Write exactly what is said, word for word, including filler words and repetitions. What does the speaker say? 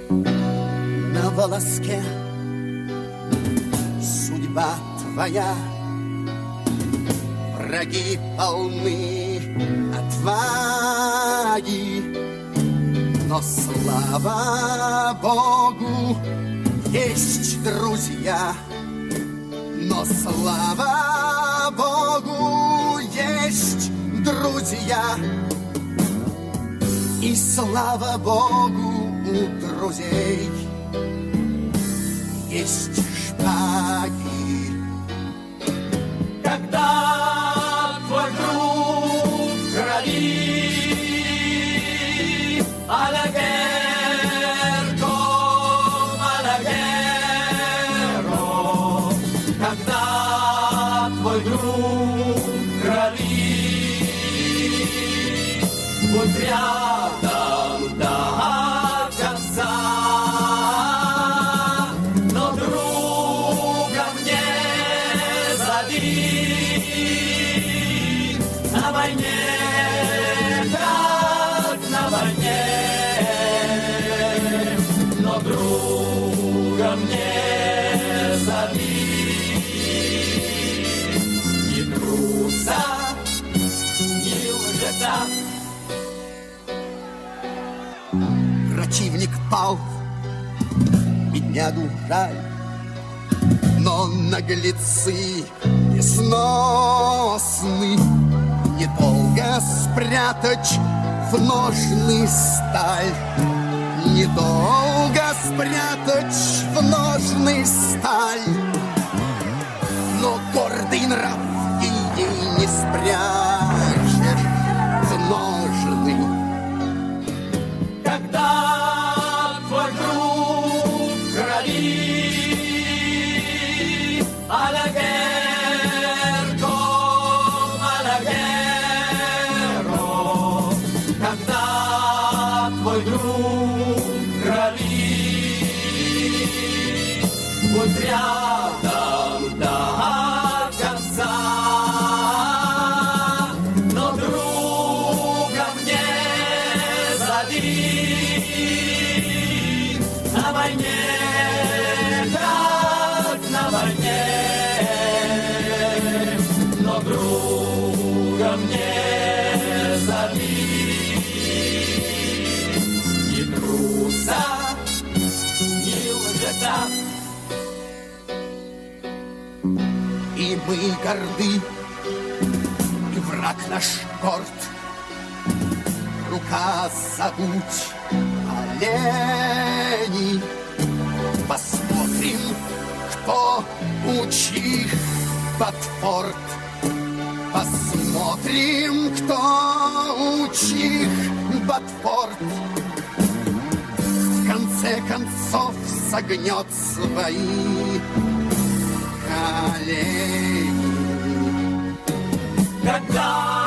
на волоске. Судьба твоя, враги полны отваги, но слава Богу, есть друзья. Но слава Богу, есть друзья. И слава Богу, у друзей есть шпаги. Когда твой друг в крови, алягер, ком алягеро, когда твой друг в крови, будь рядом до конца, но друга мне зови. На войне, как на войне, но друга мне зови. Ни труса, ни лжеца. Противник пал, беднягу жаль, но наглецы несносны. Недолго спрятать в ножны сталь, недолго спрятать в ножны сталь, но гордый нрав ее не спрячешь в ножны. Когда твой друг в крови, алягер, ком алягеро, когда твой друг в крови, будь рядом до конца, но друга мне зови. На войне, как на войне, но друга мне зови. Ни труса, ни лжеца. И мы горды, и враг наш горд. Рука забудь олени. Посмотрим, кто у чих Батфорд. Посмотрим, кто у чих Батфорд. В конце концов согнет свои колени. Когда